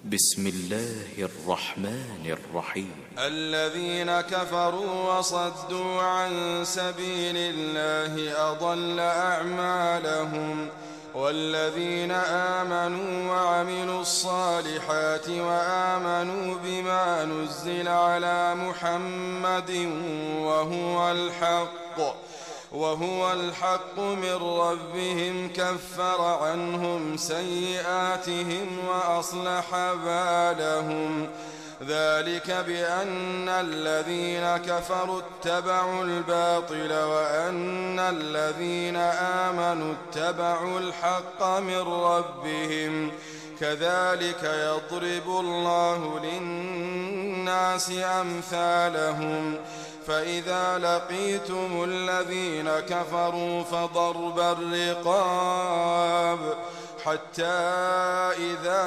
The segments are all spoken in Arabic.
بسم الله الرحمن الرحيم. الذين كفروا وصدوا عن سبيل الله أضل أعمالهم، والذين آمنوا وعملوا الصالحات وآمنوا بما نزل على محمد وهو الحق من ربهم كفر عنهم سيئاتهم وأصلح بالهم. ذلك بأن الذين كفروا اتبعوا الباطل وأن الذين آمنوا اتبعوا الحق من ربهم. كذلك يضرب الله للناس أمثالهم. فإذا لقيتم الذين كفروا فضرب الرقاب حتى إذا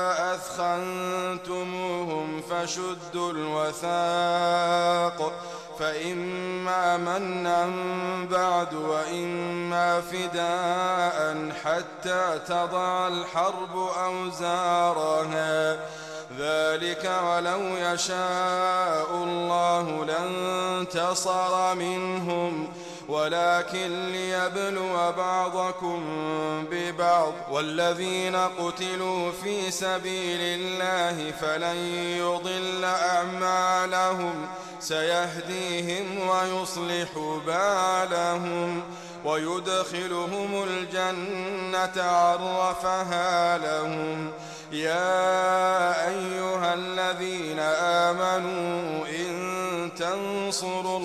أثخنتموهم فشدوا الوثاق، فإما منا بعد وإما فداء حتى تضع الحرب أوزارها. ذلك ولو يشاء الله لانتصر منهم، ولكن ليبلو بعضكم ببعض. والذين قتلوا في سبيل الله فلن يضل أعمالهم، سيهديهم ويصلح بالهم ويدخلهم الجنة عرفها لهم. يا أيها الذين آمنوا إن تنصروا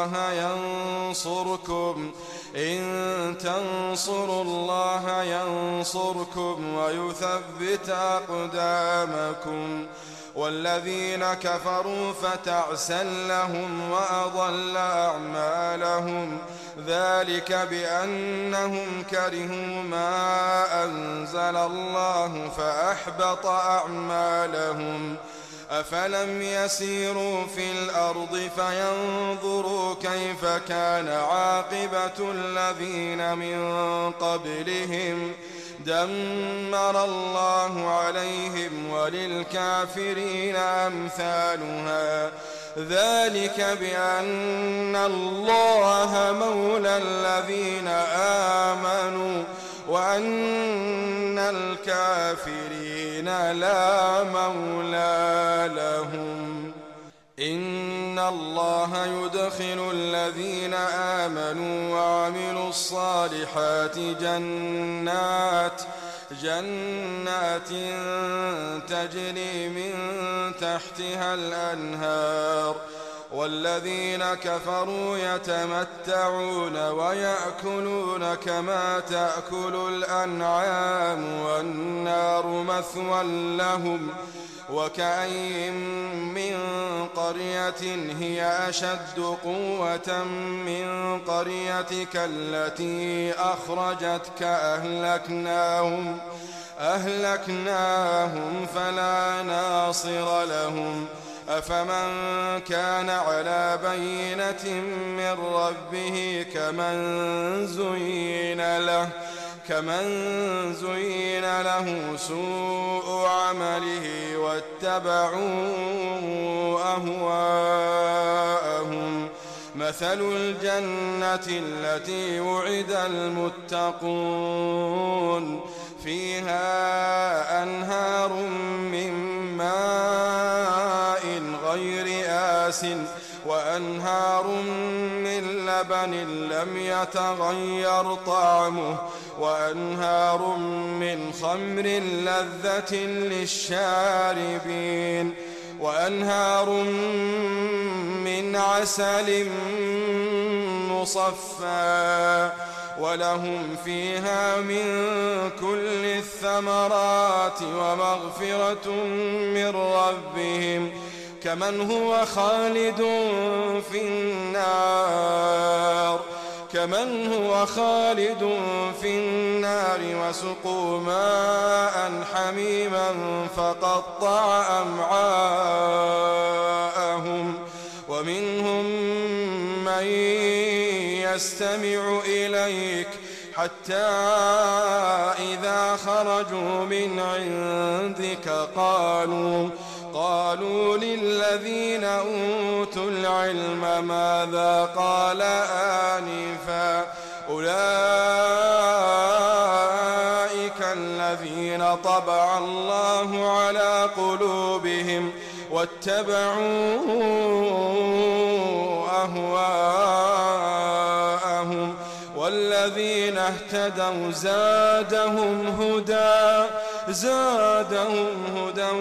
الله ينصركم ويثبت أقدامكم. والذين كفروا فتعسا لهم وأضل أعمالهم. ذلك بأنهم كرهوا ما أنزل الله فأحبط أعمالهم. أفلم يسيروا في الأرض فينظروا كيف كان عاقبة الذين من قبلهم. دمر الله عليهم وللكافرين أمثالها. ذلك بأن الله مولى الذين آمنوا وأن الكافرين لا مولى لهم. إن الله يدخل الذين آمنوا وعملوا الصالحات جنات تجري من تحتها الأنهار. والذين كفروا يتمتعون ويأكلون كما تأكل الأنعام والنار مثوى لهم. وكأين من قرية هي أشد قوة من قريتك التي أخرجتك أهلكناهم فلا ناصر لهم. أفمن كان على بينة من ربه كمن زين له سوء عمله واتبعوا أهواءهم. مثل الجنة التي وعد المتقون فيها أنهار من ماء غير آسٍ وأنهار من لبن لم يتغير طعمه وأنهار من خمر لذة للشاربين وأنهار من عسل مصفى ولهم فيها من كل الثمرات ومغفرة من ربهم كمن هو خالد في النار وسقوا ماء حميما فقطع أمعاءهم ومنهم من يستمع إليك حتى إذا خرجوا من عندك قالوا للذين أوتوا العلم ماذا قال آنفا أولئك الذين طبع الله على قلوبهم واتبعوا أهواءهم والذين اهتدوا زادهم هدى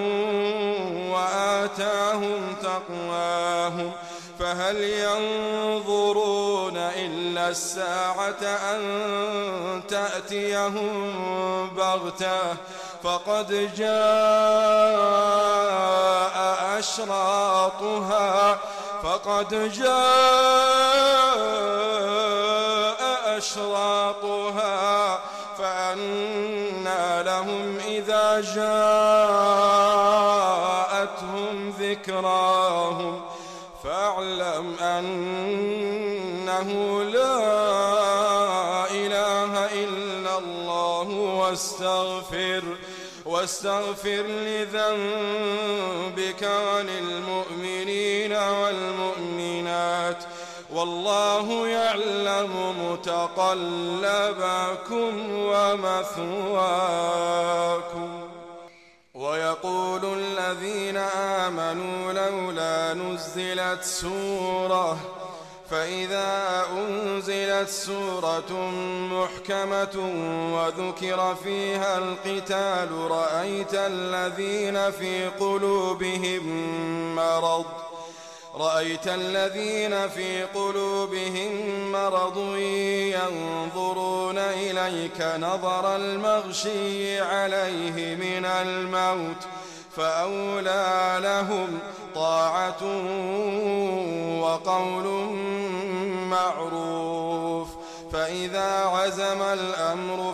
وآتاهم تقواهم فهل ينظرون إلا الساعة أن تأتيهم بغتة فقد جاء أشراطها فأنى لهم إذا جاءتهم ذكراهم فاعلم أنه لا إله إلا الله واستغفر لذنبك وللمؤمنين والمؤمنات والله يعلم متقلبكم ومثواكم. ويقول الذين آمنوا لولا نزلت سورة فإذا أنزلت سورة محكمة وذكر فيها القتال رأيت الذين في قلوبهم مرض ينظرون إليك نظر المغشي عليه من الموت فأولى لهم طاعة وقول معروف فإذا عزم الأمر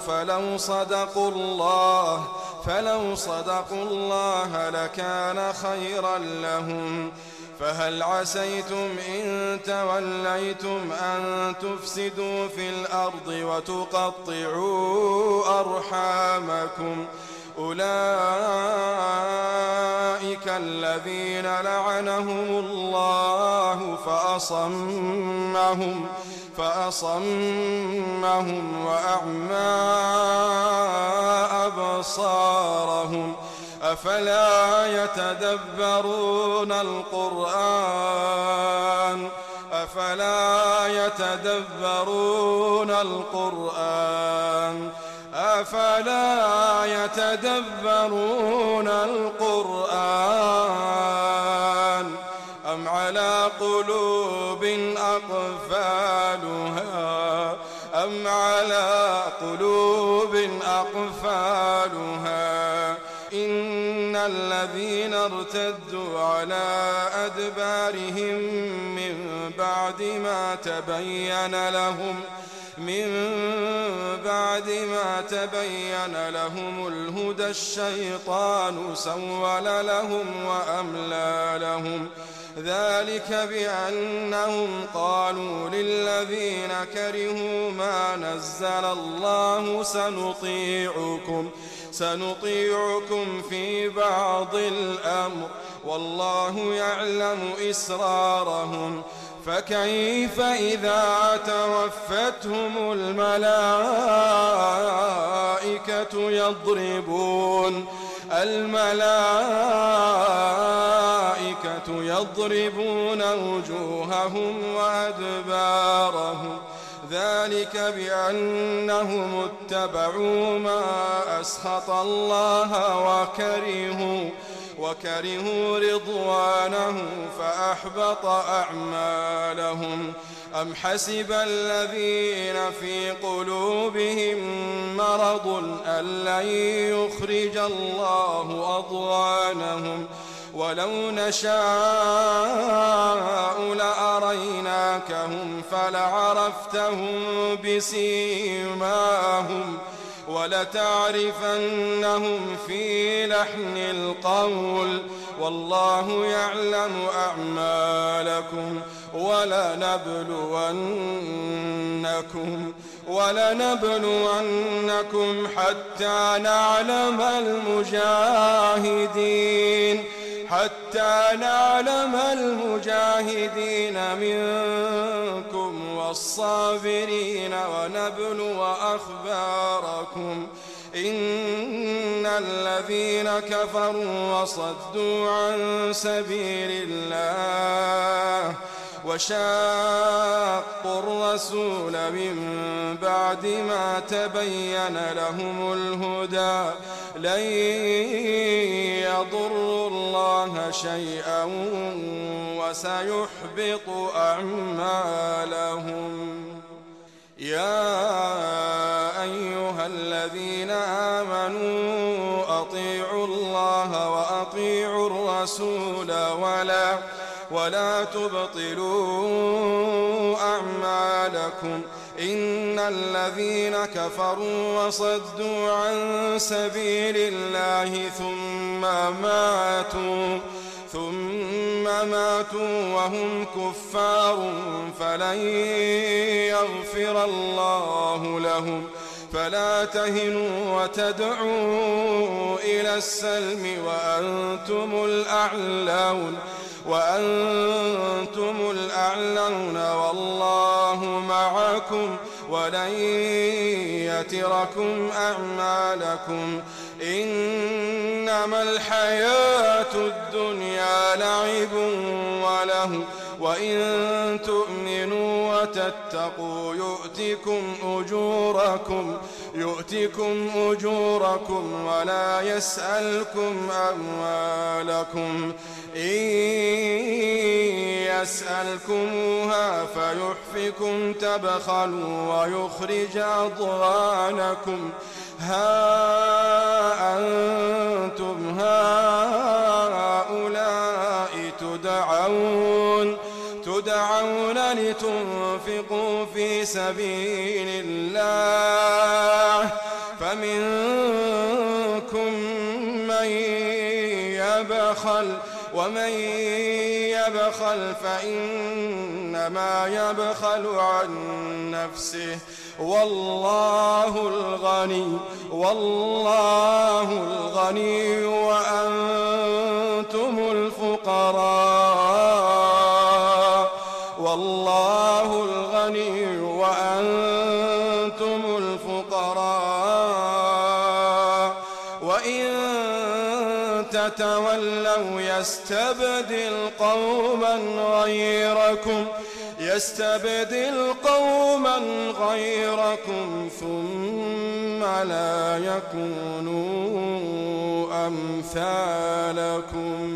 فلو صدقوا الله لكان خيرا لهم فهل عسيتم إن توليتم أن تفسدوا في الأرض وتقطعوا أرحامكم أولئك الذين لعنهم الله فأصمهم وأعمى أبصارهم أفلا يتدبرون القرآن أم على قلوب أقفالها إن الذين ارتدوا على أدبارهم من بعد ما تبين لهم الهدى الشيطان سول لهم وأملى لهم ذلك بأنهم قالوا للذين كرهوا ما نزل الله سنطيعكم في بعض الأمر والله يعلم إسرارهم فكيف إذا توفتهم الملائكة يضربون وجوههم وأدبارهم ذلك بأنهم اتبعوا ما أسخط الله وكرهوا رضوانه فأحبط أعمالهم أم حسب الذين في قلوبهم مرض أن لن يخرج الله أضغانهم ولو نشاء لأريناكهم فلعرفتهم بسيماهم ولتعرفنهم في لحن القول والله يعلم ولنبلونكم حتى نعلم المجاهدين منكم والصابرين ونبلو أخباركم إن الذين كفروا وصدوا عن سبيل الله وشاقوا الرسول من بعد ما تبين لهم الهدى لن يضروا الله شيئا وسيحبط أعمالهم. يا أيها الذين آمنوا أطيعوا الله وأطيعوا الرسول ولا تبطلوا أعمالكم إن الذين كفروا وصدوا عن سبيل الله ثم ماتوا وهم كفار فلن يغفر الله لهم. فلا تهنوا وتدعوا إلى السلم وأنتم الأعلون والله معكم ولن يتركم أعمالكم. إنما الحياة الدنيا لعب وله وإن تؤمنوا وتتقوا يؤتكم أجوركم ولا يسألكم أموالكم. إن يسألكموها فيحفكم تبخلوا ويخرج أضغانكم. ها أنتم هؤلاء تدعون لتنفقوا في سبيل الله فمنكم من يبخل ومن يبخل فإنما يبخل عن نفسه والله الغني وأنتم الفقراء. والله الغني وأنتم الفقراء وإن تتولوا يستبدل قوما غيركم ثم لا يكونوا أمثالكم.